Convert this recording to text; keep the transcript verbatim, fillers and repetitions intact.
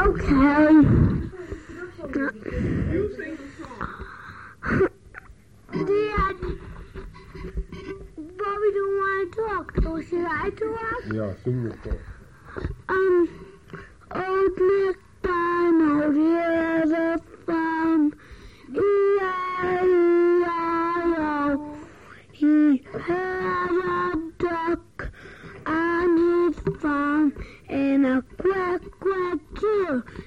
Okay. Dad, Bobby don't want to talk, so should I talk? Yeah, sing the song. Um, Old MacDonald, here's a farm, E I E I O. He had a duck on his farm, and a quack, quack, too.